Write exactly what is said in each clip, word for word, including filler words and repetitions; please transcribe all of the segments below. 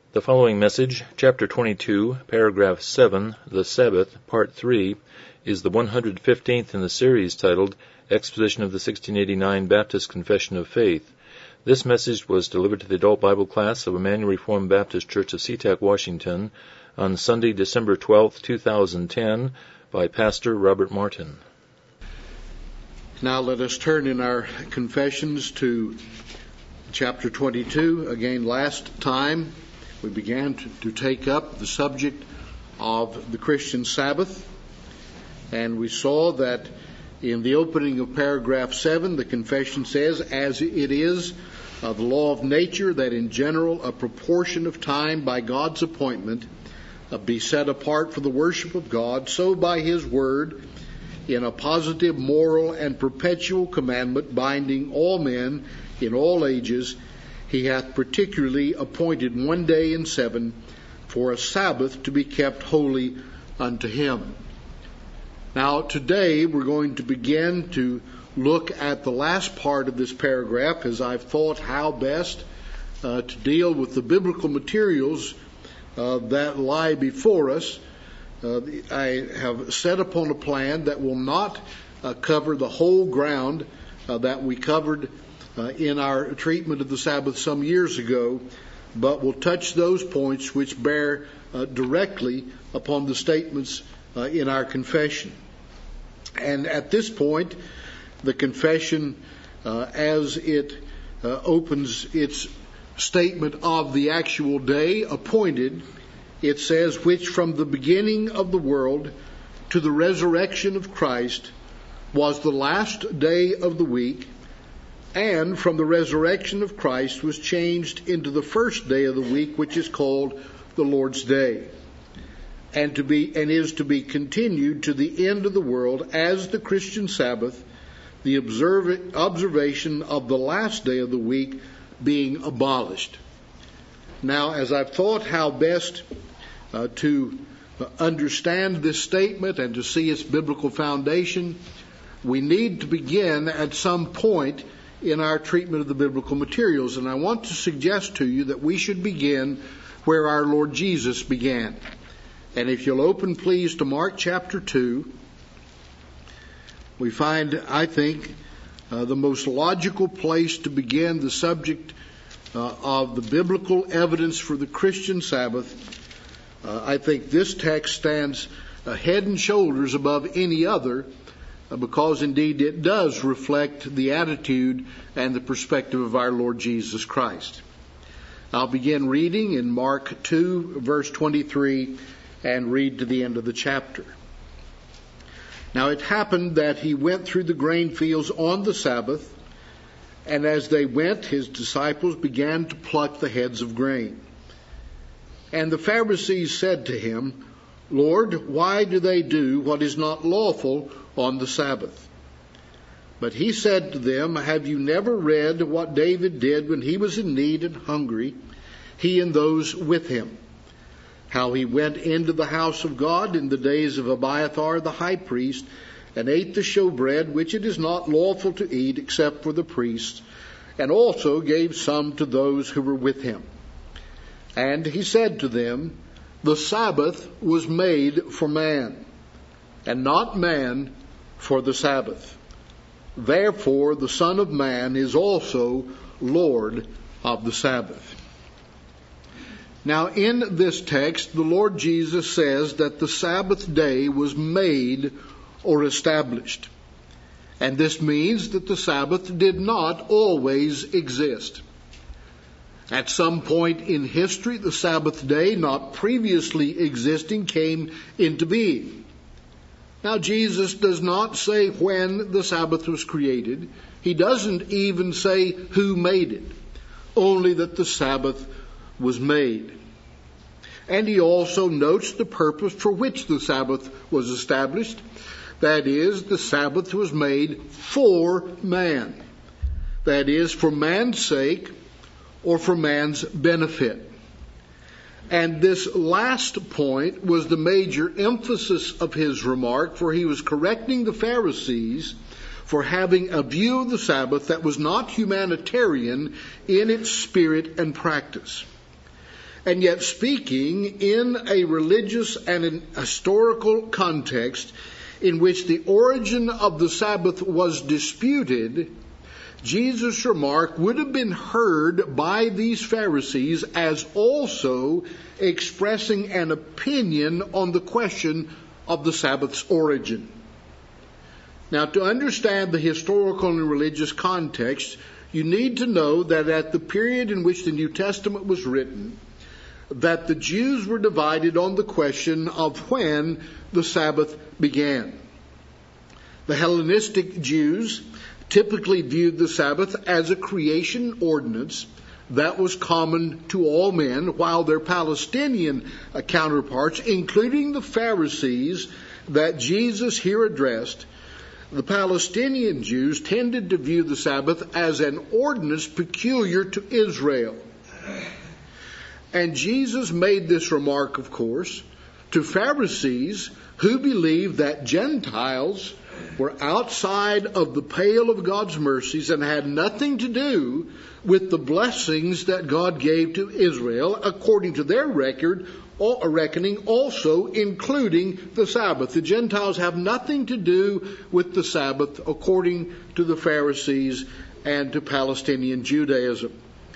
The following message, Chapter twenty-two, Paragraph seven, The Sabbath, Part three, is the one hundred fifteenth in the series titled Exposition of the sixteen eighty-nine Baptist Confession of Faith. This message was delivered to the Adult Bible Class of Emmanuel Reformed Baptist Church of SeaTac, Washington, on Sunday, December twelfth, two thousand ten, by Pastor Robert Martin. Now let us turn in our confessions to Chapter twenty-two. Again, last time we began to, to take up the subject of the Christian Sabbath, and we saw that in the opening of paragraph seven, the confession says, as it is uh, the law of nature that in general a proportion of time by God's appointment uh, be set apart for the worship of God, so by His word, in a positive, moral, and perpetual commandment binding all men in all ages, He hath particularly appointed one day in seven for a Sabbath to be kept holy unto Him. Now, today we're going to begin to look at the last part of this paragraph as I've thought how best uh, to deal with the biblical materials uh, that lie before us. Uh, I have set upon a plan that will not uh, cover the whole ground uh, that we covered uh, in our treatment of the Sabbath some years ago, but will touch those points which bear uh, directly upon the statements uh, in our confession. And at this point, the confession, uh, as it uh, opens its statement of the actual day appointed, it says, which from the beginning of the world to the resurrection of Christ was the last day of the week, and from the resurrection of Christ was changed into the first day of the week, which is called the Lord's Day, and to be and is to be continued to the end of the world as the Christian Sabbath, the observ- observation of the last day of the week being abolished. Now, as I've thought how best uh, to understand this statement and to see its biblical foundation, we need to begin at some point in our treatment of the biblical materials. And I want to suggest to you that we should begin where our Lord Jesus began. And if you'll open, please, to Mark chapter two, we find, I think, uh, the most logical place to begin the subject uh, of the biblical evidence for the Christian Sabbath. Uh, I think this text stands uh, head and shoulders above any other, uh, because indeed it does reflect the attitude and the perspective of our Lord Jesus Christ. I'll begin reading in Mark two, verse twenty-three, and read to the end of the chapter. Now it happened that he went through the grain fields on the Sabbath, and as they went, his disciples began to pluck the heads of grain. And the Pharisees said to him, Lord, why do they do what is not lawful on the Sabbath? But he said to them, have you never read what David did when he was in need and hungry, he and those with him? How he went into the house of God in the days of Abiathar the high priest, and ate the showbread, which it is not lawful to eat except for the priests, and also gave some to those who were with him. And he said to them, the Sabbath was made for man, and not man for the Sabbath. Therefore the Son of Man is also Lord of the Sabbath. Now, in this text, the Lord Jesus says that the Sabbath day was made or established. And this means that the Sabbath did not always exist. At some point in history, the Sabbath day, not previously existing, came into being. Now, Jesus does not say when the Sabbath was created. He doesn't even say who made it, only that the Sabbath was made. And he also notes the purpose for which the Sabbath was established. That is, the Sabbath was made for man. That is, for man's sake or for man's benefit. And this last point was the major emphasis of his remark, for he was correcting the Pharisees for having a view of the Sabbath that was not humanitarian in its spirit and practice. and yet speaking in a religious and an historical context in which the origin of the Sabbath was disputed, Jesus' remark would have been heard by these Pharisees as also expressing an opinion on the question of the Sabbath's origin. Now, to understand the historical and religious context, you need to know that at the period in which the New Testament was written, that the Jews were divided on the question of when the Sabbath began. The Hellenistic Jews typically viewed the Sabbath as a creation ordinance that was common to all men, while their Palestinian counterparts, including the Pharisees that Jesus here addressed, the Palestinian Jews tended to view the Sabbath as an ordinance peculiar to Israel. And Jesus made this remark, of course, to Pharisees who believed that Gentiles were outside of the pale of God's mercies and had nothing to do with the blessings that God gave to Israel, according to their record, or reckoning, also including the Sabbath. The Gentiles have nothing to do with the Sabbath, according to the Pharisees and to Palestinian Judaism.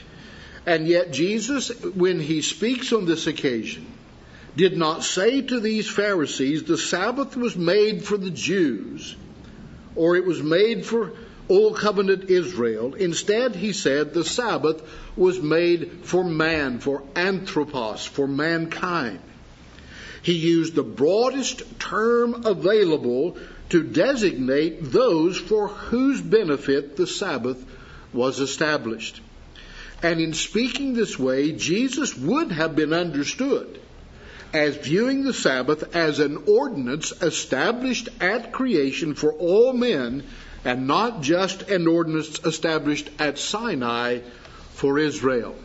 And yet Jesus, when he speaks on this occasion, did not say to these Pharisees the Sabbath was made for the Jews, or it was made for Old Covenant Israel. Instead, he said the Sabbath was made for man, for anthropos, for mankind. He used the broadest term available to designate those for whose benefit the Sabbath was established. And in speaking this way, Jesus would have been understood as viewing the Sabbath as an ordinance established at creation for all men, and not just an ordinance established at Sinai for Israel.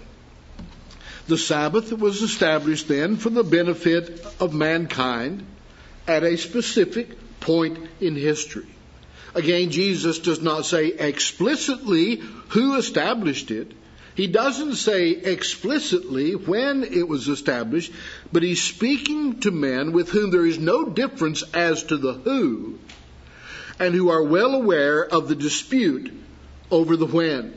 The Sabbath was established then for the benefit of mankind at a specific point in history. Again, Jesus does not say explicitly who established it. He doesn't say explicitly when it was established, but he's speaking to men with whom there is no difference as to the who, and who are well aware of the dispute over the when.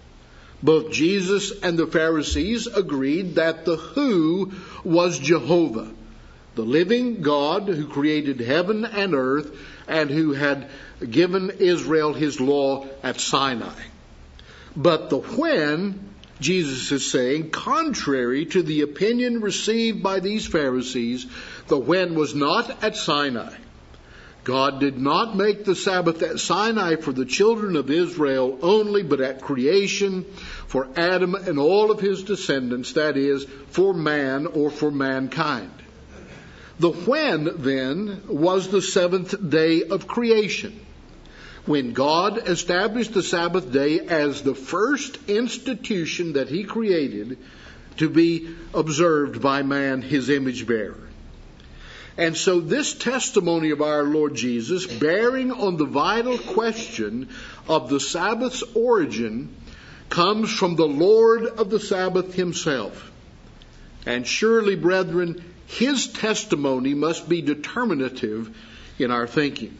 Both Jesus and the Pharisees agreed that the who was Jehovah, the living God who created heaven and earth and who had given Israel his law at Sinai. But the when, Jesus is saying, contrary to the opinion received by these Pharisees, the when was not at Sinai. God did not make the Sabbath at Sinai for the children of Israel only, but at creation for Adam and all of his descendants, that is, for man or for mankind. The when, then, was the seventh day of creation, when God established the Sabbath day as the first institution that he created to be observed by man, his image bearer. And so this testimony of our Lord Jesus, bearing on the vital question of the Sabbath's origin, comes from the Lord of the Sabbath himself. And surely, brethren, his testimony must be determinative in our thinking.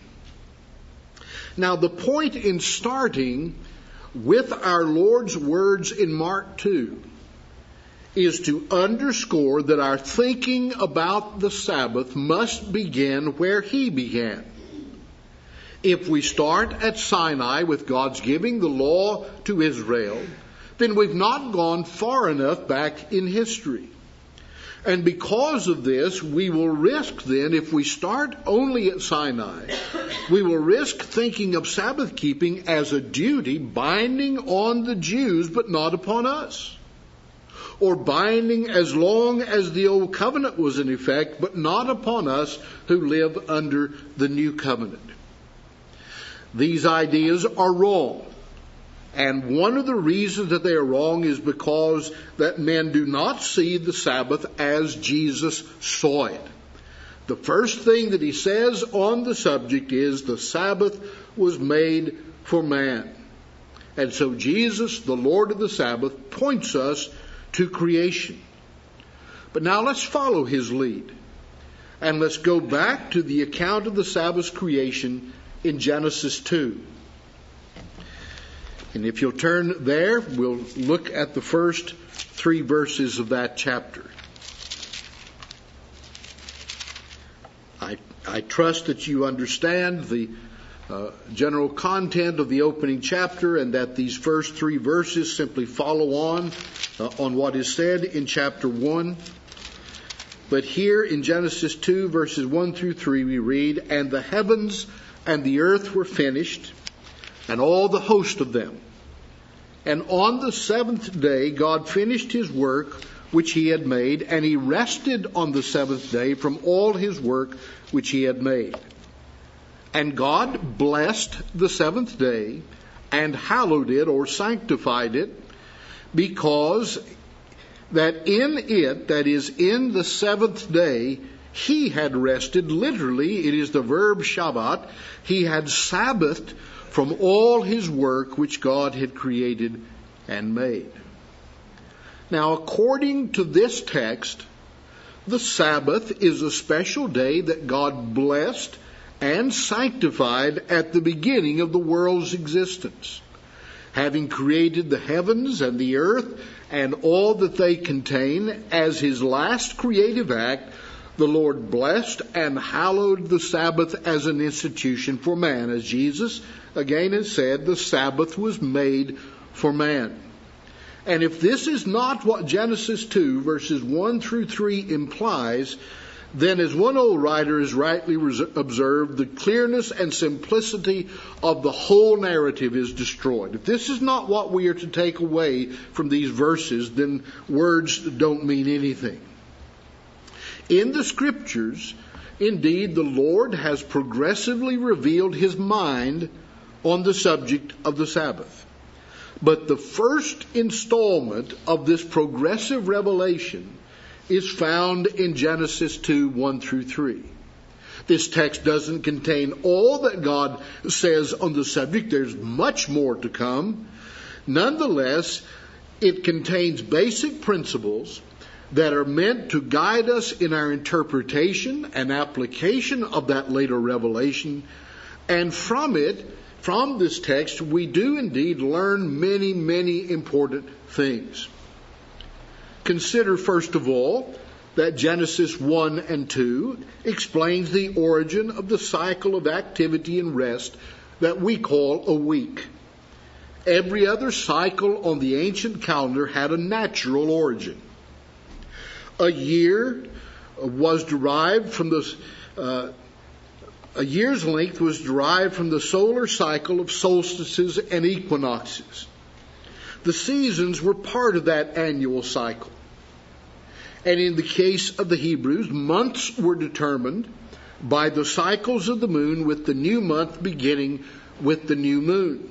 Now, the point in starting with our Lord's words in Mark two is to underscore that our thinking about the Sabbath must begin where he began. If we start at Sinai with God's giving the law to Israel, then we've not gone far enough back in history. And because of this, we will risk then, if we start only at Sinai, we will risk thinking of Sabbath keeping as a duty binding on the Jews but not upon us. Or binding as long as the old covenant was in effect, but not upon us who live under the new covenant. These ideas are wrong. And one of the reasons that they are wrong is because that men do not see the Sabbath as Jesus saw it. The first thing that he says on the subject is the Sabbath was made for man. And so Jesus, the Lord of the Sabbath, points us to creation. But now let's follow his lead. And let's go back to the account of the Sabbath's creation in Genesis two. And if you'll turn there, we'll look at the first three verses of that chapter. I, I trust that you understand the uh, general content of the opening chapter, and that these first three verses simply follow on uh, on what is said in chapter one. But here in Genesis two, verses one through three, we read, "And the heavens and the earth were finished, and all the host of them. And on the seventh day God finished his work which he had made, and he rested on the seventh day from all his work which he had made. And God blessed the seventh day, and hallowed it," or sanctified it, "because that in it," that is, in the seventh day, "he had rested." Literally, it is the verb Shabbat. He had Sabbathed from all his work which God had created and made. Now, according to this text, the Sabbath is a special day that God blessed and sanctified at the beginning of the world's existence. Having created the heavens and the earth and all that they contain, as his last creative act, the Lord blessed and hallowed the Sabbath as an institution for man. As Jesus again has said, the Sabbath was made for man. And if this is not what Genesis two, verses one through three implies, then, as one old writer has rightly observed, the clearness and simplicity of the whole narrative is destroyed. If this is not what we are to take away from these verses, then words don't mean anything. In the Scriptures, indeed, the Lord has progressively revealed his mind on the subject of the Sabbath. But the first installment of this progressive revelation is found in Genesis two, one through three. This text doesn't contain all that God says on the subject. There's much more to come. Nonetheless, it contains basic principles that are meant to guide us in our interpretation and application of that later revelation. And from it, from this text, we do indeed learn many, many important things. Consider, first of all, that Genesis one and two explains the origin of the cycle of activity and rest that we call a week. Every other cycle on the ancient calendar had a natural origin. A year was derived from the uh, a year's length was derived from the solar cycle of solstices and equinoxes. The seasons were part of that annual cycle. And in the case of the Hebrews, months were determined by the cycles of the moon, with the new month beginning with the new moon.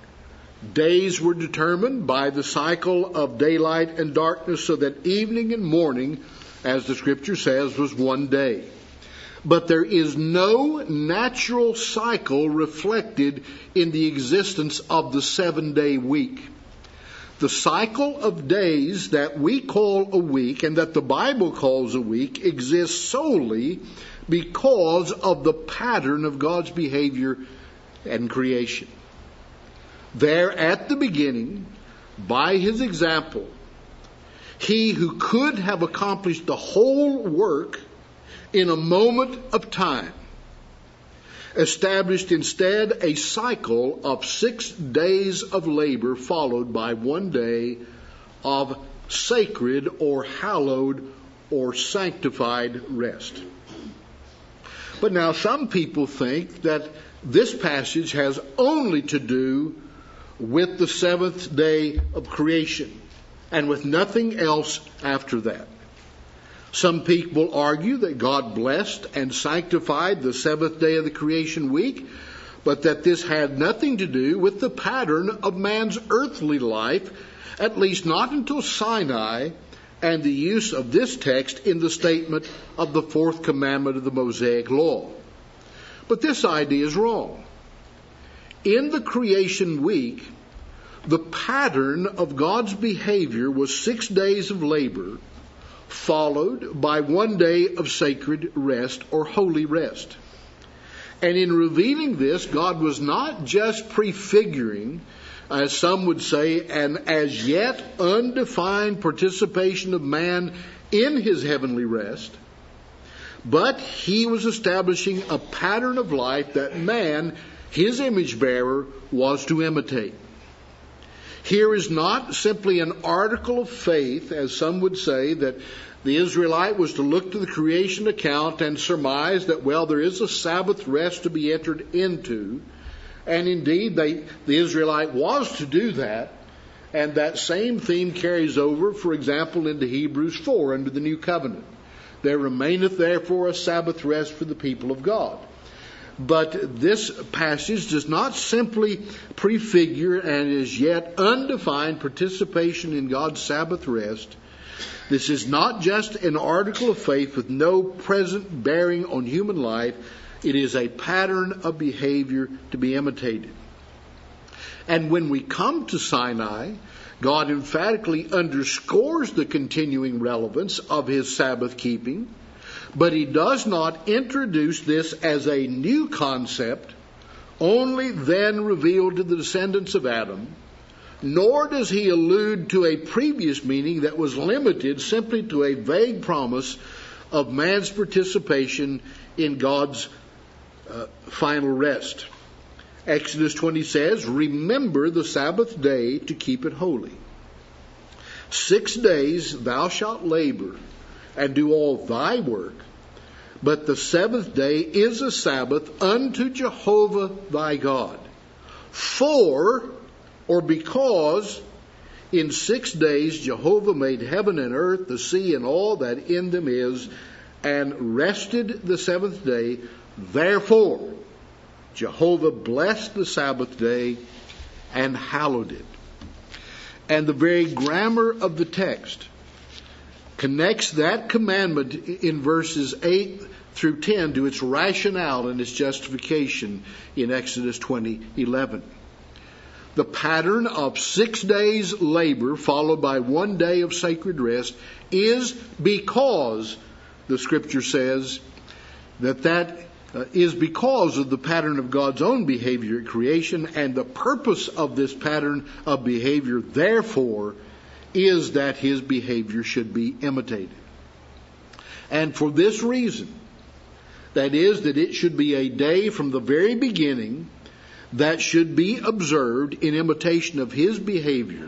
Days were determined by the cycle of daylight and darkness, so that evening and morning, as the Scripture says, was one day. But there is no natural cycle reflected in the existence of the seven-day week. The cycle of days that we call a week and that the Bible calls a week exists solely because of the pattern of God's behavior and creation. There at the beginning, by his example, he who could have accomplished the whole work in a moment of time established instead a cycle of six days of labor followed by one day of sacred or hallowed or sanctified rest. But now some people think that this passage has only to do with the seventh day of creation and with nothing else after that. Some people argue that God blessed and sanctified the seventh day of the creation week, but that this had nothing to do with the pattern of man's earthly life, at least not until Sinai and the use of this text in the statement of the fourth commandment of the Mosaic Law. But this idea is wrong. In the creation week, the pattern of God's behavior was six days of labor, followed by one day of sacred rest or holy rest. And in revealing this, God was not just prefiguring, as some would say, an as yet undefined participation of man in his heavenly rest, but he was establishing a pattern of life that man, his image bearer, was to imitate. Here is not simply an article of faith, as some would say, that the Israelite was to look to the creation account and surmise that, well, there is a Sabbath rest to be entered into. And indeed, they, the Israelite was to do that. And that same theme carries over, for example, into Hebrews four under the New Covenant. There remaineth therefore a Sabbath rest for the people of God. But this passage does not simply prefigure an as yet undefined participation in God's Sabbath rest. This is not just an article of faith with no present bearing on human life. It is a pattern of behavior to be imitated. And when we come to Sinai, God emphatically underscores the continuing relevance of his Sabbath keeping, but he does not introduce this as a new concept, only then revealed to the descendants of Adam, nor does he allude to a previous meaning that was limited simply to a vague promise of man's participation in God's uh, final rest. Exodus twenty says, "Remember the Sabbath day to keep it holy. Six days thou shalt labor and do all thy work, but the seventh day is a Sabbath unto Jehovah thy God. For, or because, in six days Jehovah made heaven and earth, the sea, and all that in them is, and rested the seventh day. Therefore, Jehovah blessed the Sabbath day and hallowed it." And the very grammar of the text connects that commandment in verses eight through ten to its rationale and its justification in Exodus twenty eleven. The pattern of six days labor followed by one day of sacred rest is because, the Scripture says, that that uh, is because of the pattern of God's own behavior at creation, and the purpose of this pattern of behavior, therefore, is that his behavior should be imitated. And for this reason, that is, that it should be a day from the very beginning that should be observed in imitation of his behavior.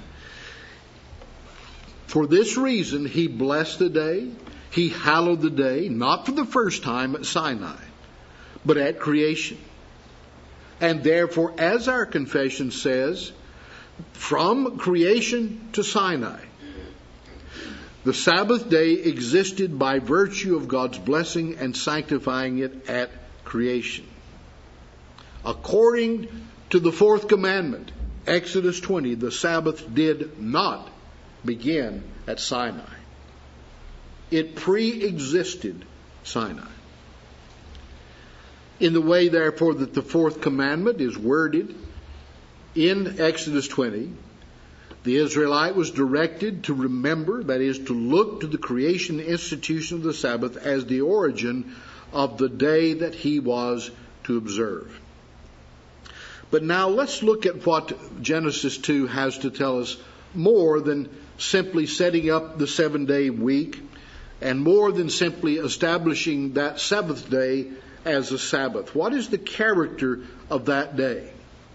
For this reason, he blessed the day, he hallowed the day, not for the first time at Sinai, but at creation. And therefore, as our confession says, from creation to Sinai, the Sabbath day existed by virtue of God's blessing and sanctifying it at creation. According to the fourth commandment, Exodus twenty, the Sabbath did not begin at Sinai. It pre-existed Sinai. In the way, therefore, that the fourth commandment is worded in Exodus twenty, the Israelite was directed to remember, that is, to look to the creation institution of the Sabbath as the origin of the day that he was to observe. But now let's look at what Genesis two has to tell us more than simply setting up the seven-day week, and more than simply establishing that seventh day as a Sabbath. What is the character of that day?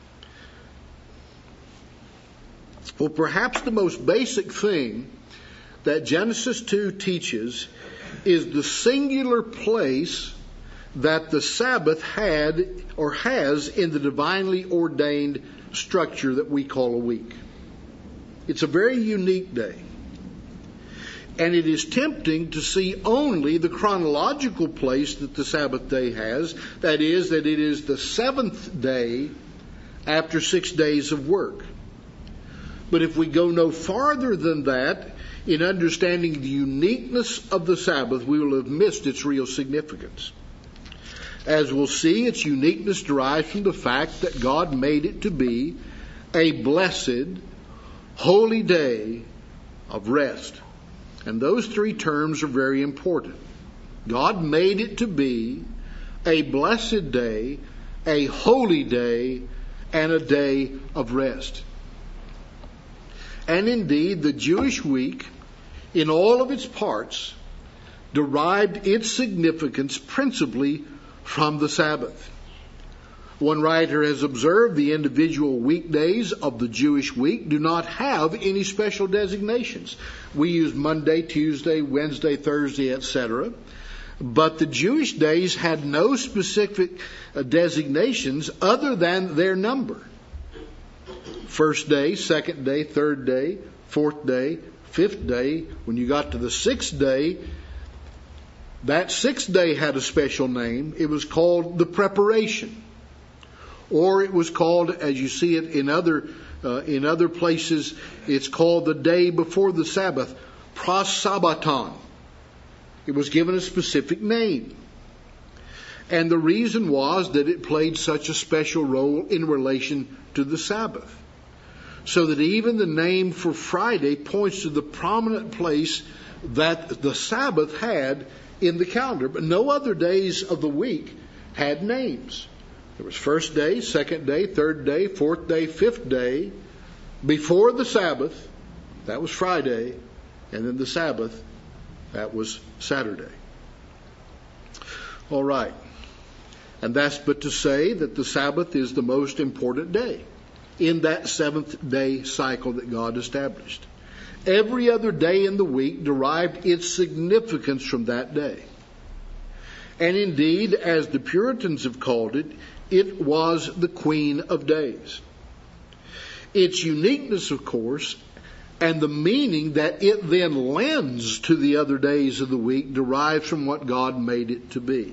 Well, perhaps the most basic thing that Genesis two teaches is the singular place that the Sabbath had or has in the divinely ordained structure that we call a week. It's a very unique day. And it is tempting to see only the chronological place that the Sabbath day has. That is, that it is the seventh day after six days of work. But if we go no farther than that, in understanding the uniqueness of the Sabbath, we will have missed its real significance. As we'll see, its uniqueness derives from the fact that God made it to be a blessed, holy day of rest. And those three terms are very important. God made it to be a blessed day, a holy day, and a day of rest. And indeed, the Jewish week, in all of its parts, derived its significance principally from the Sabbath. One writer has observed the individual weekdays of the Jewish week do not have any special designations. We use Monday, Tuesday, Wednesday, Thursday, et cetera. But the Jewish days had no specific designations other than their number. First day, second day, third day, fourth day, fifth day. When you got to the sixth day, that sixth day had a special name. It was called the preparation. Or it was called, as you see it in other uh, in other places, it's called the day before the Sabbath, prosabbaton. It was given a specific name. And the reason was that it played such a special role in relation to the Sabbath. So that even the name for Friday points to the prominent place that the Sabbath had in the calendar. But no other days of the week had names. There was first day, second day, third day, fourth day, fifth day. Before the Sabbath, that was Friday. And then the Sabbath, that was Saturday. All right. And that's but to say that the Sabbath is the most important day in that seventh day cycle that God established. Every other day in the week derived its significance from that day. And indeed, as the Puritans have called it, it was the Queen of Days. Its uniqueness, of course, and the meaning that it then lends to the other days of the week derives from what God made it to be.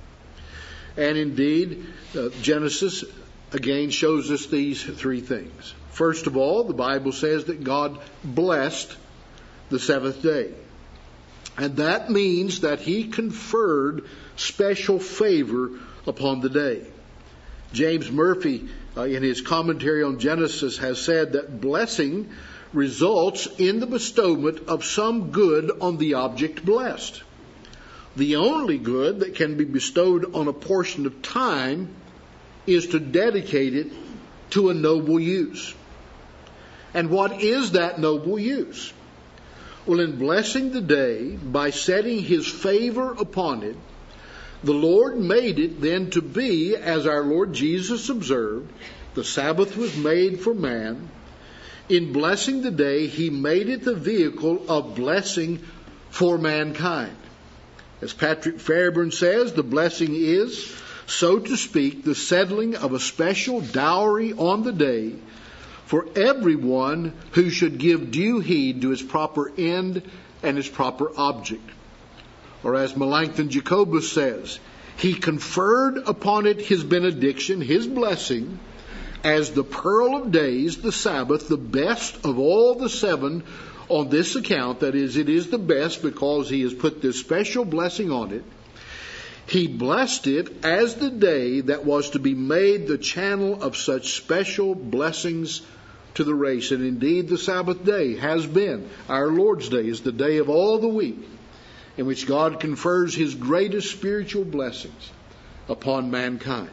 And indeed, uh, Genesis again shows us these three things. First of all, the Bible says that God blessed the seventh day. And that means that He conferred special favor upon the day. James Murphy, uh, in his commentary on Genesis, has said that blessing results in the bestowment of some good on the object blessed. The only good that can be bestowed on a portion of time is to dedicate it to a noble use. And what is that noble use? Well, in blessing the day by setting His favor upon it, the Lord made it then to be, as our Lord Jesus observed, the Sabbath was made for man. In blessing the day, He made it the vehicle of blessing for mankind. As Patrick Fairburn says, the blessing is, so to speak, the settling of a special dowry on the day for everyone who should give due heed to its proper end and its proper object. Or as Melanchthon Jacobus says, He conferred upon it His benediction, His blessing, as the pearl of days, the Sabbath, the best of all the seven on this account. That is, it is the best because He has put this special blessing on it. He blessed it as the day that was to be made the channel of such special blessings to the race. And indeed, the Sabbath day has been, our Lord's day is the day of all the week in which God confers His greatest spiritual blessings upon mankind.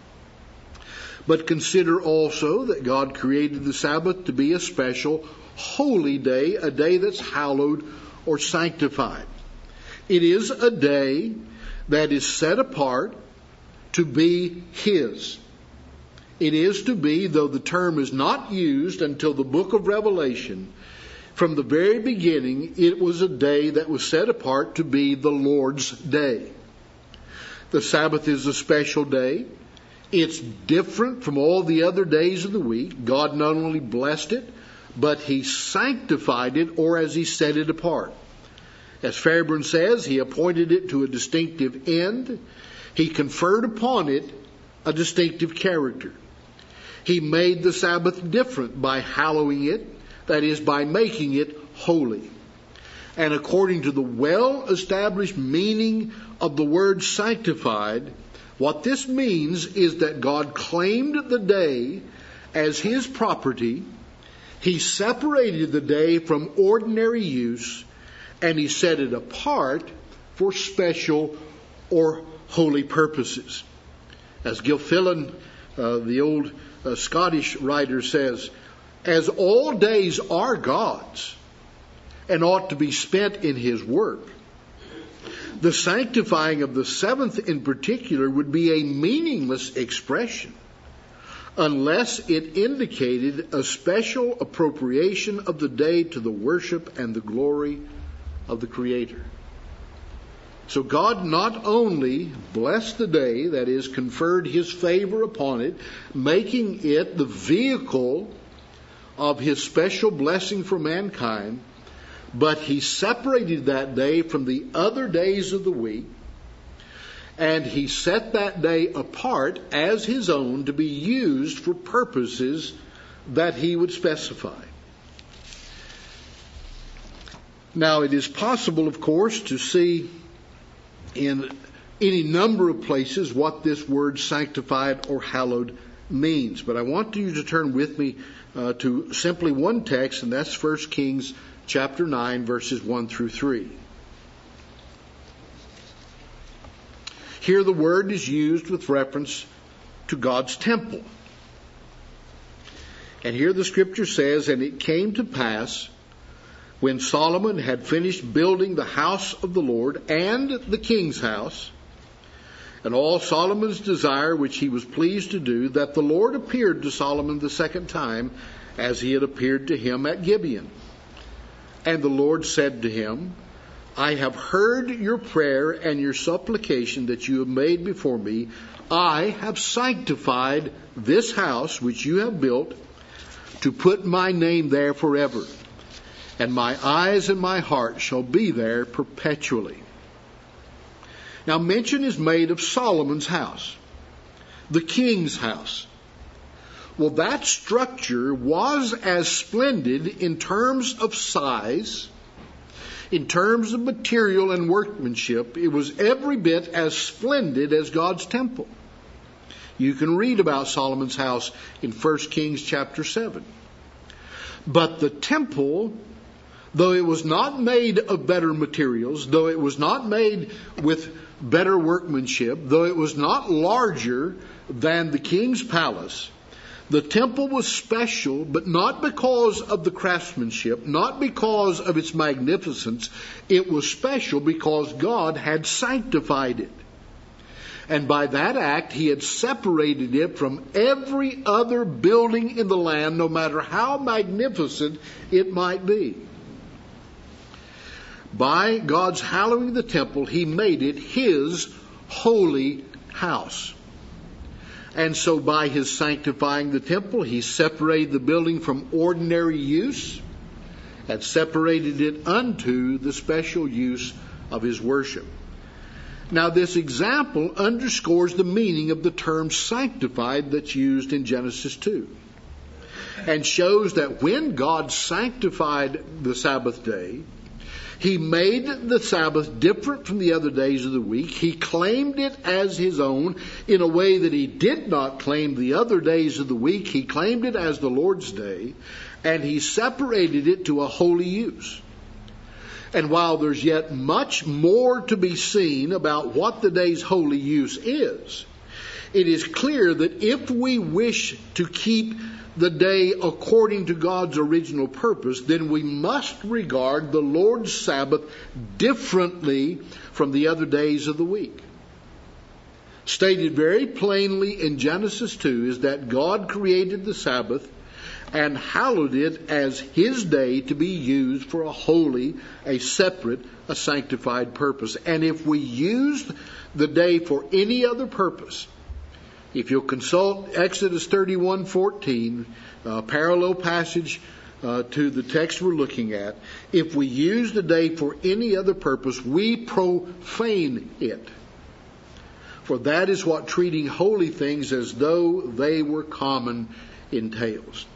But consider also that God created the Sabbath to be a special holy day, a day that's hallowed or sanctified. It is a day that is set apart to be His. It is to be, though the term is not used until the book of Revelation, from the very beginning, it was a day that was set apart to be the Lord's day. The Sabbath is a special day. It's different from all the other days of the week. God not only blessed it, but He sanctified it, or as He set it apart. As Fairburn says, He appointed it to a distinctive end. He conferred upon it a distinctive character. He made the Sabbath different by hallowing it, that is, by making it holy. And according to the well-established meaning of the word sanctified, what this means is that God claimed the day as His property. He separated the day from ordinary use, and he set it apart for special or holy purposes. As Gilfillan, uh, the old uh, Scottish writer, says, as all days are God's and ought to be spent in his work, the sanctifying of the seventh in particular would be a meaningless expression unless it indicated a special appropriation of the day to the worship and the glory of the Creator. So God not only blessed the day, that is, conferred his favor upon it, making it the vehicle of his special blessing for mankind, but he separated that day from the other days of the week, and he set that day apart as his own to be used for purposes that he would specify. Now, it is possible, of course, to see in any number of places what this word sanctified or hallowed means. But I want you to turn with me uh, to simply one text, and that's First Kings chapter nine, verses one through three. Here the word is used with reference to God's temple. And here the scripture says, and it came to pass, when Solomon had finished building the house of the Lord and the king's house, and all Solomon's desire which he was pleased to do, that the Lord appeared to Solomon the second time, as he had appeared to him at Gibeon. And the Lord said to him, I have heard your prayer and your supplication that you have made before me. I have sanctified this house which you have built to put my name there forever. And my eyes and my heart shall be there perpetually. Now mention is made of Solomon's house, the king's house. Well, that structure was as splendid in terms of size, in terms of material and workmanship. It was every bit as splendid as God's temple. You can read about Solomon's house in First Kings chapter seven. But the temple, though it was not made of better materials, though it was not made with better workmanship, though it was not larger than the king's palace, the temple was special, but not because of the craftsmanship, not because of its magnificence. It was special because God had sanctified it. And by that act, he had separated it from every other building in the land, no matter how magnificent it might be. By God's hallowing the temple, he made it his holy house. And so by his sanctifying the temple, he separated the building from ordinary use and separated it unto the special use of his worship. Now, this example underscores the meaning of the term sanctified that's used in Genesis two, and shows that when God sanctified the Sabbath day, he made the Sabbath different from the other days of the week. He claimed it as his own in a way that he did not claim the other days of the week. He claimed it as the Lord's day, and he separated it to a holy use. And while there's yet much more to be seen about what the day's holy use is, it is clear that if we wish to keep the day according to God's original purpose, then we must regard the Lord's Sabbath differently from the other days of the week. Stated very plainly in Genesis two is that God created the Sabbath and hallowed it as his day to be used for a holy, a separate, a sanctified purpose. And if we used the day for any other purpose, if you'll consult Exodus thirty-one fourteen, a parallel passage uh, to the text we're looking at, if we use the day for any other purpose, we profane it. For that is what treating holy things as though they were common entails.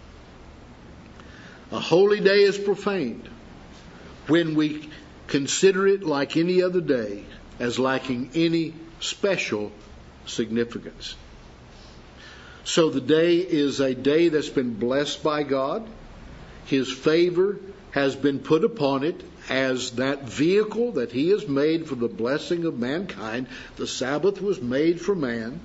A holy day is profaned when we consider it, like any other day, as lacking any special significance. So the day is a day that's been blessed by God. His favor has been put upon it. as that vehicle that He has made for the blessing of mankind. The Sabbath was made for man.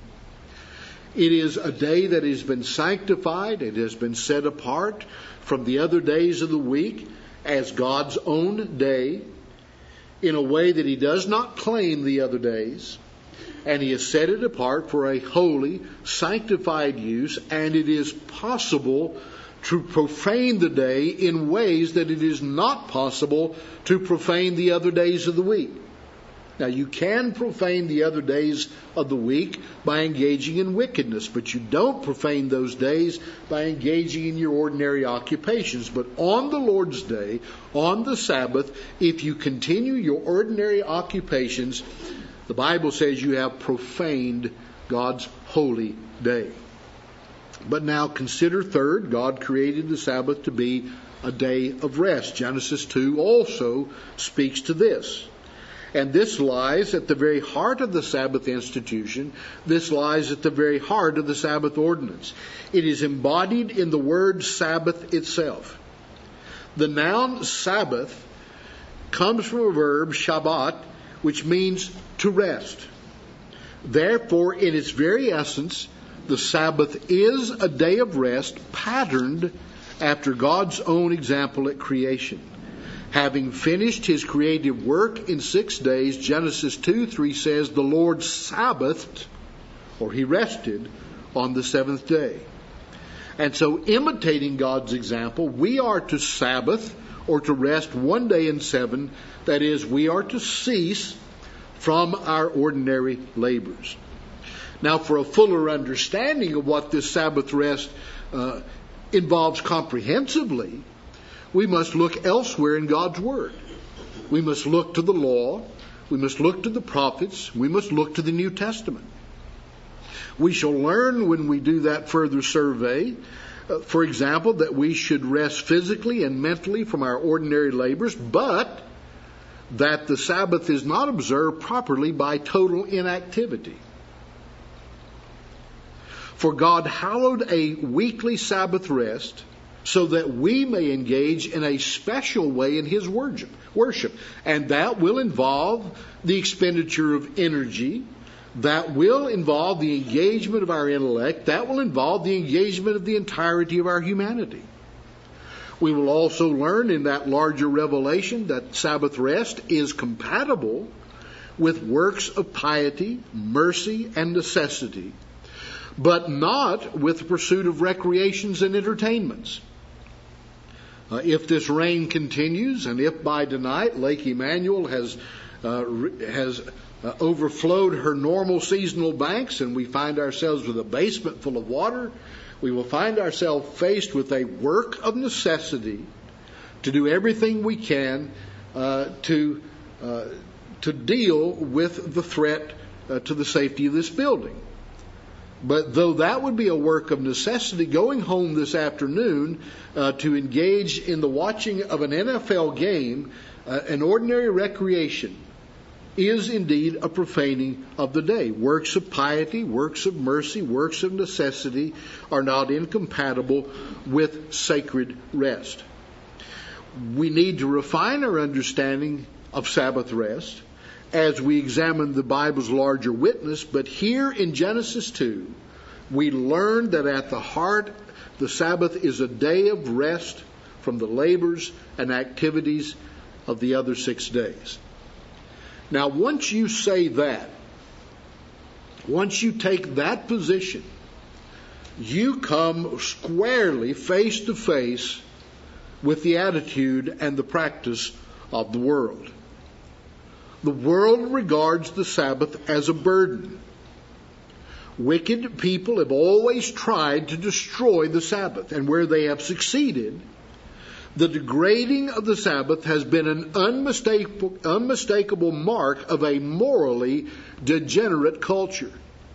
It is a day that has been sanctified. It has been set apart from the other days of the week as God's own day in a way that He does not claim the other days. And He has set it apart for a holy, sanctified use, and it is possible to profane the day in ways that it is not possible to profane the other days of the week. Now, you can profane the other days of the week by engaging in wickedness, but you don't profane those days by engaging in your ordinary occupations. But on the Lord's Day, on the Sabbath, if you continue your ordinary occupations, the Bible says you have profaned God's holy day. But now consider third, God created the Sabbath to be a day of rest. Genesis two also speaks to this. And this lies at the very heart of the Sabbath institution. This lies at the very heart of the Sabbath ordinance. It is embodied in the word Sabbath itself. The noun Sabbath comes from a verb, Shabbat, which means to rest. Therefore, in its very essence, the Sabbath is a day of rest patterned after God's own example at creation. Having finished His creative work in six days, Genesis two three says, the Lord Sabbathed, or He rested, on the seventh day. And so, imitating God's example, we are to Sabbath, or to rest one day in seven. That is, we are to cease from our ordinary labors. Now, for a fuller understanding of what this Sabbath rest uh, involves comprehensively, we must look elsewhere in God's Word. We must look to the law. We must look to the prophets. We must look to the New Testament. We shall learn when we do that further survey, uh, for example, that we should rest physically and mentally from our ordinary labors, but that the Sabbath is not observed properly by total inactivity. For God hallowed a weekly Sabbath rest so that we may engage in a special way in His worship. worship. And that will involve the expenditure of energy. That will involve the engagement of our intellect. That will involve the engagement of the entirety of our humanity. We will also learn in that larger revelation that Sabbath rest is compatible with works of piety, mercy, and necessity, but not with the pursuit of recreations and entertainments. Uh, if this rain continues, and if by tonight Lake Emmanuel has uh, has uh, overflowed her normal seasonal banks, and we find ourselves with a basement full of water, we will find ourselves faced with a work of necessity to do everything we can uh, to uh, to deal with the threat uh, to the safety of this building. But though that would be a work of necessity, going home this afternoon uh, to engage in the watching of an N F L game, uh, an ordinary recreation, is indeed a profaning of the day. Works of piety, works of mercy, works of necessity are not incompatible with sacred rest. We need to refine our understanding of Sabbath rest as we examine the Bible's larger witness, but here in Genesis two, we learn that at the heart, the Sabbath is a day of rest from the labors and activities of the other six days. Now, once you say that, once you take that position, you come squarely face to face with the attitude and the practice of the world. The world regards the Sabbath as a burden. Wicked people have always tried to destroy the Sabbath, and where they have succeeded, the degrading of the Sabbath has been an unmistakable, unmistakable mark of a morally degenerate culture.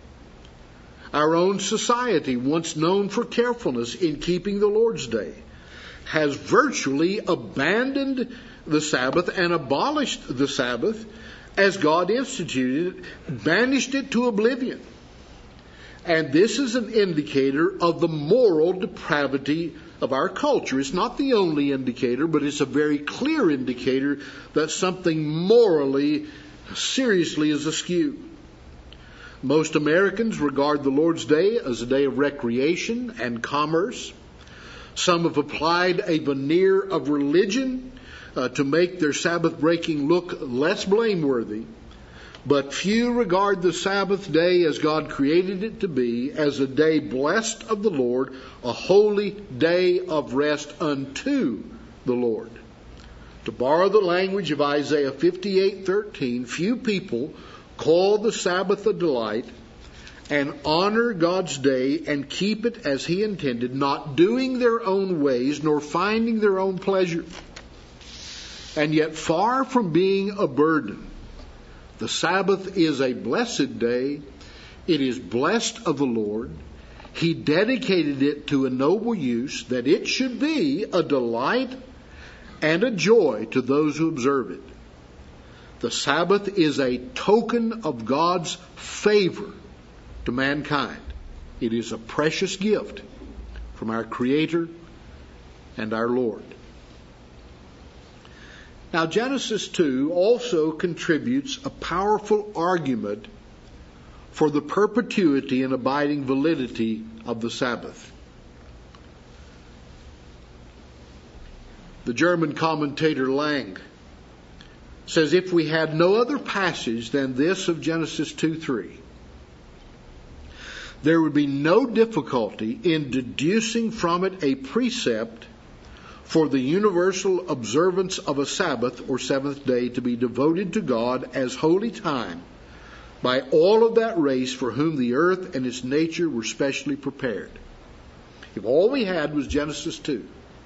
Our own society, once known for carefulness in keeping the Lord's Day, has virtually abandoned the Sabbath and abolished the Sabbath as God instituted it, banished it to oblivion. And this is an indicator of the moral depravity of our culture. It's not the only indicator, but it's a very clear indicator that something morally, seriously is askew. Most Americans regard the Lord's Day as a day of recreation and commerce. Some have applied a veneer of religion uh, to make their Sabbath breaking look less blameworthy. But few regard the Sabbath day as God created it to be, as a day blessed of the Lord, a holy day of rest unto the Lord. To borrow the language of Isaiah fifty-eight thirteen, few people call the Sabbath a delight and honor God's day and keep it as He intended, not doing their own ways nor finding their own pleasure. And yet, far from being a burden, the Sabbath is a blessed day. It is blessed of the Lord. He dedicated it to a noble use, that it should be a delight and a joy to those who observe it. The Sabbath is a token of God's favor to mankind. It is a precious gift from our Creator and our Lord. Now, Genesis two also contributes a powerful argument for the perpetuity and abiding validity of the Sabbath. The German commentator Lang says, if we had no other passage than this of Genesis two three, there would be no difficulty in deducing from it a precept for the universal observance of a Sabbath or seventh day to be devoted to God as holy time by all of that race for whom the earth and its nature were specially prepared. If all we had was Genesis two,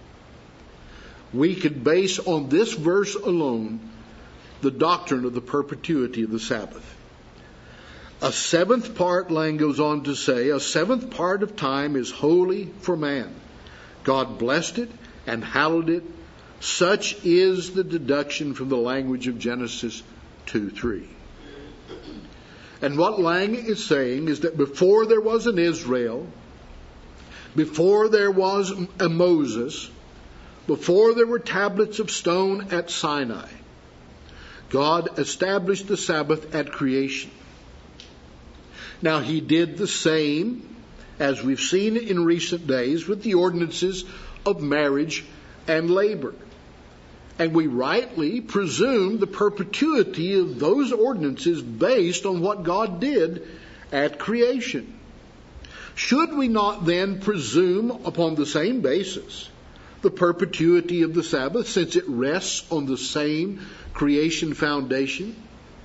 we could base on this verse alone the doctrine of the perpetuity of the Sabbath. A seventh part, Lang goes on to say, a seventh part of time is holy for man. God blessed it and hallowed it. Such is the deduction from the language of Genesis two three. And what Lang is saying is that before there was an Israel, before there was a Moses, before there were tablets of stone at Sinai, God established the Sabbath at creation. Now, He did the same, as we've seen in recent days, with the ordinances of marriage and labor. And we rightly presume the perpetuity of those ordinances based on what God did at creation. Should we not then presume upon the same basis the perpetuity of the Sabbath, since it rests on the same creation foundation?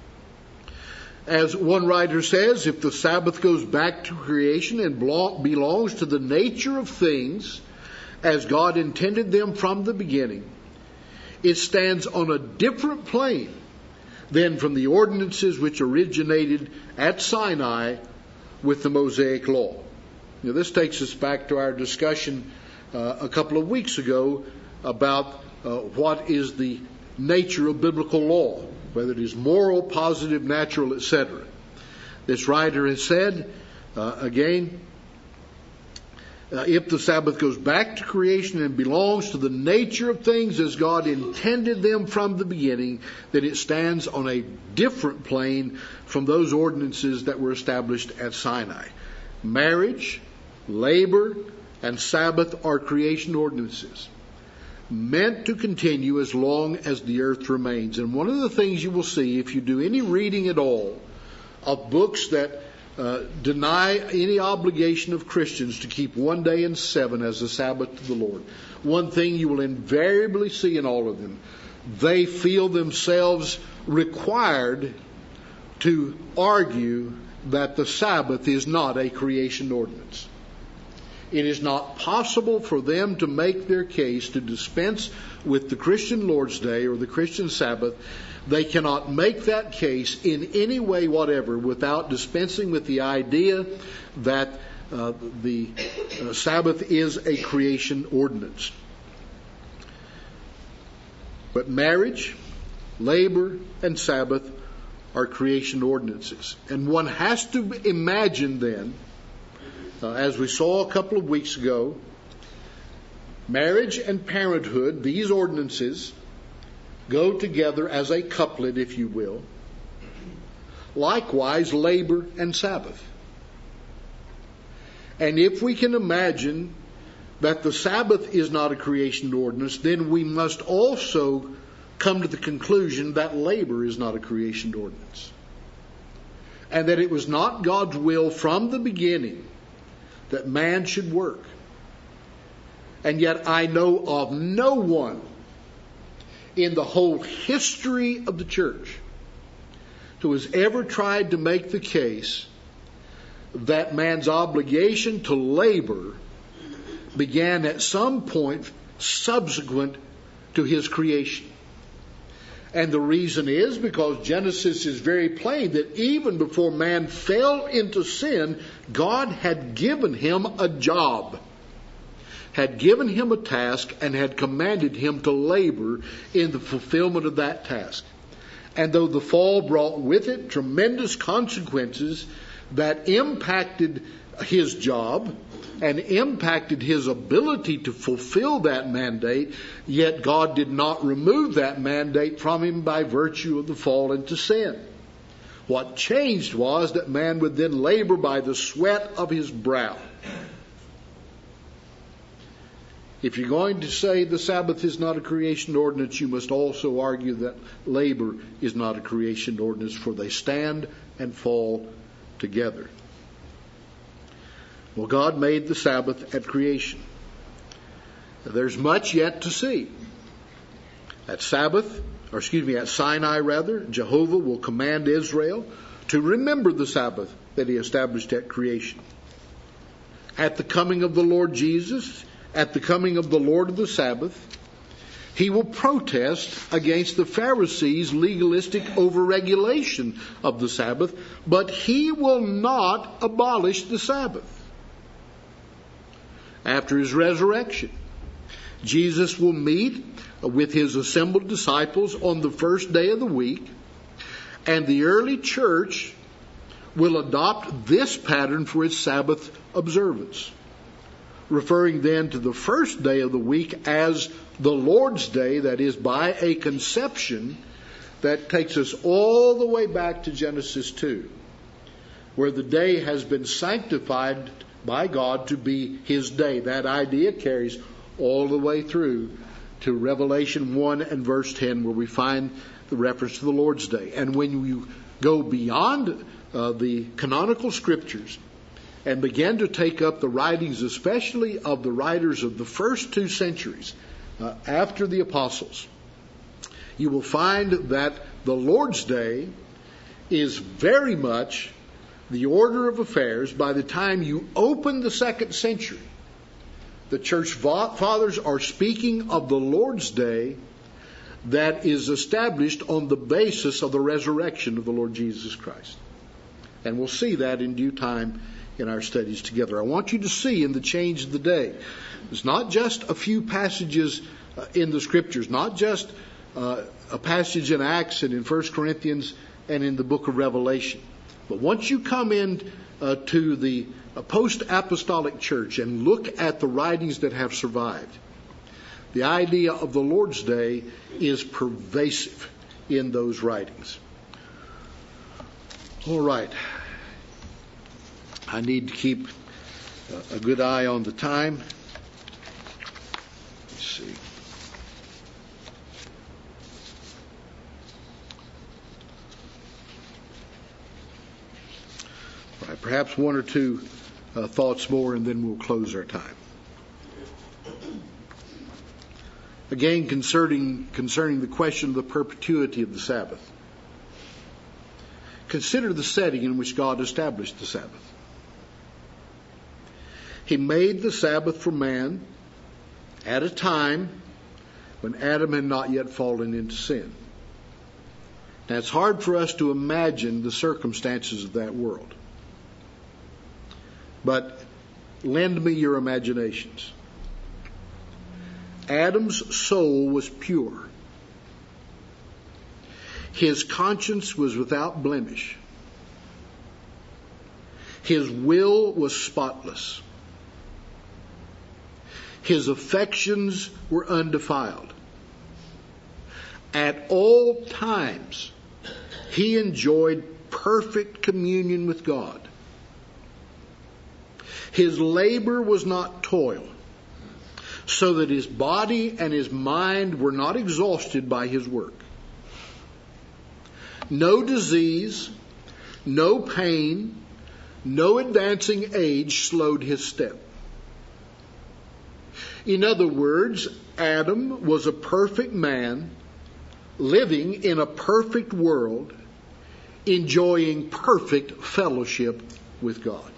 As one writer says, if the Sabbath goes back to creation and belongs to the nature of things as God intended them from the beginning, it stands on a different plane than from the ordinances which originated at Sinai with the Mosaic Law. Now, this takes us back to our discussion uh, a couple of weeks ago about uh, what is the nature of biblical law, whether it is moral, positive, natural, et cetera. This writer has said, uh, again, Uh, if the Sabbath goes back to creation and belongs to the nature of things as God intended them from the beginning, then it stands on a different plane from those ordinances that were established at Sinai. Marriage, labor, and Sabbath are creation ordinances meant to continue as long as the earth remains. And one of the things you will see if you do any reading at all of books that Uh, deny any obligation of Christians to keep one day in seven as the Sabbath to the Lord, one thing you will invariably see in all of them, they feel themselves required to argue that the Sabbath is not a creation ordinance. It is not possible for them to make their case to dispense with the Christian Lord's Day or the Christian Sabbath. They cannot make that case in any way whatever without dispensing with the idea that uh, the uh, Sabbath is a creation ordinance. But marriage, labor, and Sabbath are creation ordinances. And one has to imagine then, uh, as we saw a couple of weeks ago, Marriage and parenthood, these ordinances, go together as a couplet, if you will. Likewise, labor and Sabbath. And if we can imagine that the Sabbath is not a creation ordinance, then we must also come to the conclusion that labor is not a creation ordinance. And that it was not God's will from the beginning that man should work. And yet I know of no one in the whole history of the church who has ever tried to make the case that man's obligation to labor began at some point subsequent to his creation. And the reason is because Genesis is very plain that even before man fell into sin, God had given him a job, had given him a task, and had commanded him to labor in the fulfillment of that task. And though the fall brought with it tremendous consequences that impacted his job and impacted his ability to fulfill that mandate, yet God did not remove that mandate from him by virtue of the fall into sin. What changed was that man would then labor by the sweat of his brow. If you're going to say the Sabbath is not a creation ordinance, you must also argue that labor is not a creation ordinance, for they stand and fall together. Well, God made the Sabbath at creation. There's much yet to see. At Sabbath, or excuse me, at Sinai rather, Jehovah will command Israel to remember the Sabbath that he established at creation. At the coming of the Lord Jesus, at the coming of the Lord of the Sabbath, he will protest against the Pharisees' legalistic overregulation of the Sabbath, but he will not abolish the Sabbath. After his resurrection, Jesus will meet with his assembled disciples on the first day of the week, and the early church will adopt this pattern for its Sabbath observance, referring then to the first day of the week as the Lord's Day, that is, by a conception that takes us all the way back to Genesis two, where the day has been sanctified by God to be his day. That idea carries all the way through to Revelation one and verse ten, where we find the reference to the Lord's Day. And when you go beyond uh, the canonical scriptures and begin to take up the writings, especially of the writers of the first two centuries uh, after the apostles, you will find that the Lord's Day is very much the order of affairs. By the time you open the second century, the church fathers are speaking of the Lord's Day that is established on the basis of the resurrection of the Lord Jesus Christ. And we'll see that in due time in our studies together. I want you to see in the change of the day, it's not just a few passages uh, in the Scriptures, not just uh, a passage in Acts and in First Corinthians and in the book of Revelation. But once you come in uh, to the uh, post-apostolic church and look at the writings that have survived, the idea of the Lord's Day is pervasive in those writings. All right. I need to keep uh, a good eye on the time. Let's see. All right, perhaps one or two uh, thoughts more, and then we'll close our time. Again, concerning, concerning the question of the perpetuity of the Sabbath. Consider the setting in which God established the Sabbath. He made the Sabbath for man at a time when Adam had not yet fallen into sin. Now, it's hard for us to imagine the circumstances of that world. But lend me your imaginations. Adam's soul was pure. His conscience was without blemish. His will was spotless. His affections were undefiled. At all times, he enjoyed perfect communion with God. His labor was not toil, so that his body and his mind were not exhausted by his work. No disease, no pain, no advancing age slowed his step. In other words, Adam was a perfect man, living in a perfect world, enjoying perfect fellowship with God.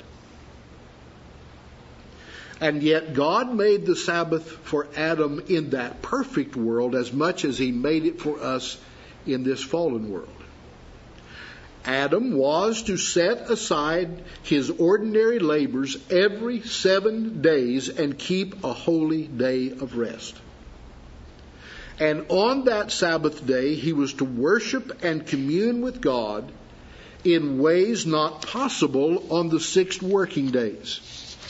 And yet God made the Sabbath for Adam in that perfect world as much as he made it for us in this fallen world. Adam was to set aside his ordinary labors every seven days and keep a holy day of rest. And on that Sabbath day, he was to worship and commune with God in ways not possible on the six working days.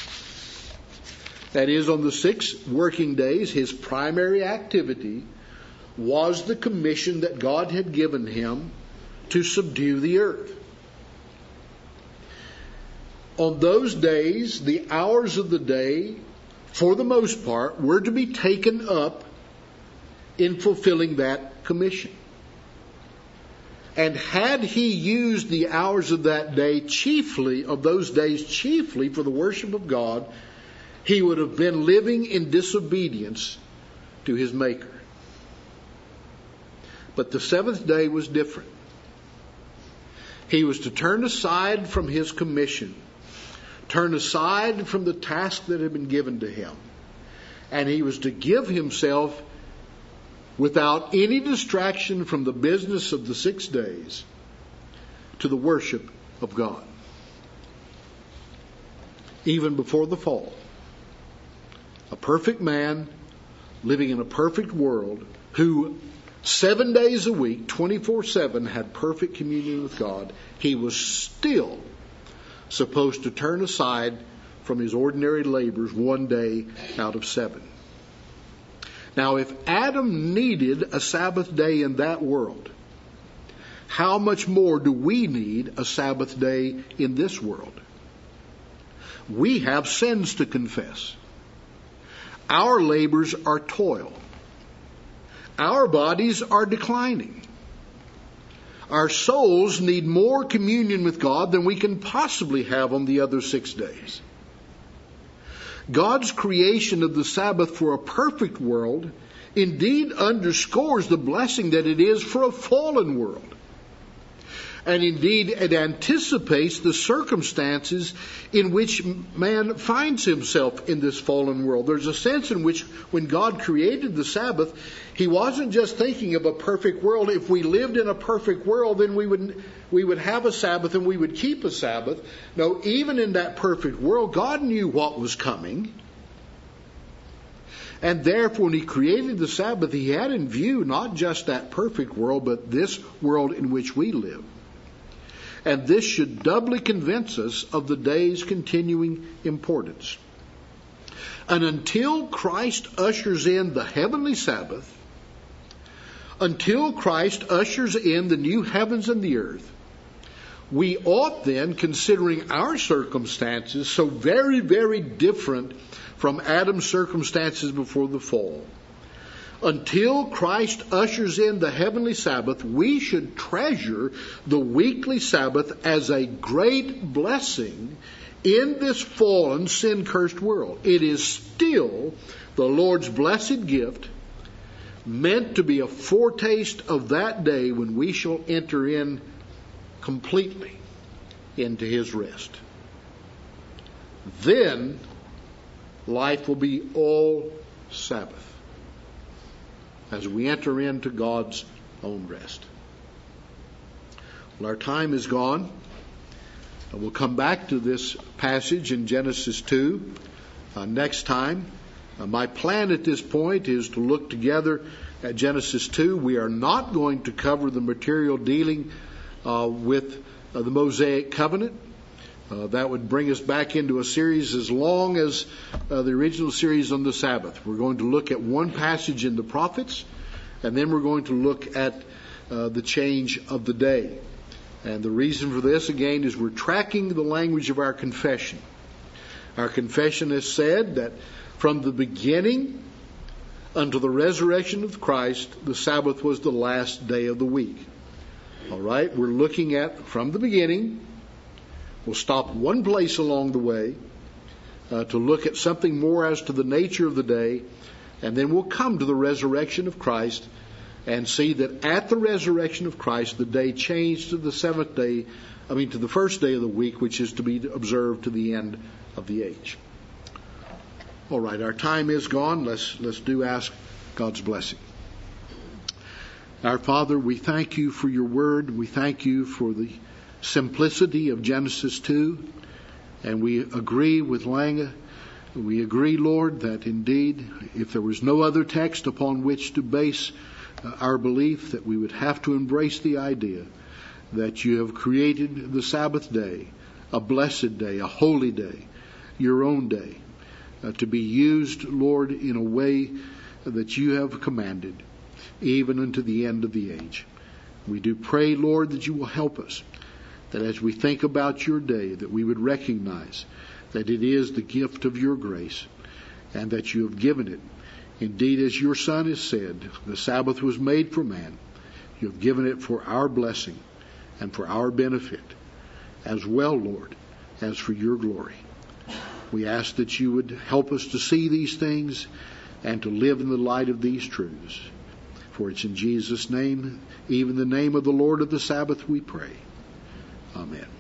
That is, on the six working days, his primary activity was the commission that God had given him to subdue the earth. On those days, the hours of the day, for the most part, were to be taken up in fulfilling that commission. And had he used the hours of that day chiefly, of those days chiefly for the worship of God, he would have been living in disobedience to his Maker. But the seventh day was different. He was to turn aside from his commission, turn aside from the task that had been given to him, and he was to give himself without any distraction from the business of the six days to the worship of God. Even before the fall, a perfect man living in a perfect world who seven days a week, twenty-four seven, had perfect communion with God, he was still supposed to turn aside from his ordinary labors one day out of seven. Now, if Adam needed a Sabbath day in that world, how much more do we need a Sabbath day in this world? We have sins to confess. Our labors are toil. Our bodies are declining. Our souls need more communion with God than we can possibly have on the other six days. God's creation of the Sabbath for a perfect world indeed underscores the blessing that it is for a fallen world. And indeed, it anticipates the circumstances in which man finds himself in this fallen world. There's a sense in which when God created the Sabbath, he wasn't just thinking of a perfect world. If we lived in a perfect world, then we would, we would have a Sabbath and we would keep a Sabbath. No, even in that perfect world, God knew what was coming. And therefore, when he created the Sabbath, he had in view not just that perfect world, but this world in which we live. And this should doubly convince us of the day's continuing importance. And until Christ ushers in the heavenly Sabbath, until Christ ushers in the new heavens and the earth, we ought then, considering our circumstances so very, very different from Adam's circumstances before the fall, until Christ ushers in the heavenly Sabbath, we should treasure the weekly Sabbath as a great blessing in this fallen, sin-cursed world. It is still the Lord's blessed gift, meant to be a foretaste of that day when we shall enter in completely into his rest. Then life will be all Sabbath as we enter into God's own rest. Well, our time is gone. And we'll come back to this passage in Genesis two uh, next time. Uh, my plan at this point is to look together at Genesis two. We are not going to cover the material dealing uh, with uh, the Mosaic covenant. Uh, that would bring us back into a series as long as uh, the original series on the Sabbath. We're going to look at one passage in the prophets, and then we're going to look at uh, the change of the day. And the reason for this, again, is we're tracking the language of our confession. Our confession has said that from the beginning unto the resurrection of Christ, the Sabbath was the last day of the week. All right, we're looking at from the beginning. We'll stop one place along the way uh, to look at something more as to the nature of the day, and then we'll come to the resurrection of Christ and see that at the resurrection of Christ, the day changed to the seventh day, I mean to the first day of the week, which is to be observed to the end of the age. All right, our time is gone. Let's, let's do ask God's blessing. Our Father, we thank you for your word. We thank you for the simplicity of Genesis two, and we agree with Lange. We agree, Lord, that indeed, if there was no other text upon which to base uh, our belief, that we would have to embrace the idea that you have created the Sabbath day, a blessed day, a holy day, your own day, uh, to be used, Lord, in a way that you have commanded, even unto the end of the age. We do pray, Lord, that you will help us, that as we think about your day, that we would recognize that it is the gift of your grace and that you have given it. Indeed, as your Son has said, the Sabbath was made for man. You have given it for our blessing and for our benefit as well, Lord, as for your glory. We ask that you would help us to see these things and to live in the light of these truths. For it's in Jesus' name, even the name of the Lord of the Sabbath, we pray. Amen.